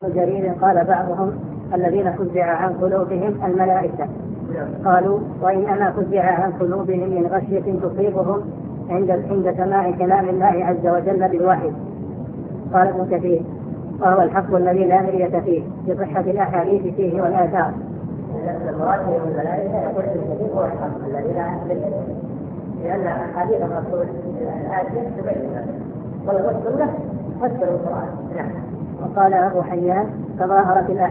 جرير قال بعضهم الذين فزع عن قلوبهم الملائكة. قالوا وإنما فزع عن قلوبهم من غشية تصيبهم عند سماع كلام الله عز وجل بالوحي. قال ابن كثير وهو الحق الذي لا مرية فيه بصحة الأحاديث فيه والآثار. المراد من الملائكة يقول ابن كثير هو الحق الذي لا مرية فيه لأن أحاديث الرسول الآية تبين والسنة تفسر القرآن. وقال أبو حيان تظاهرت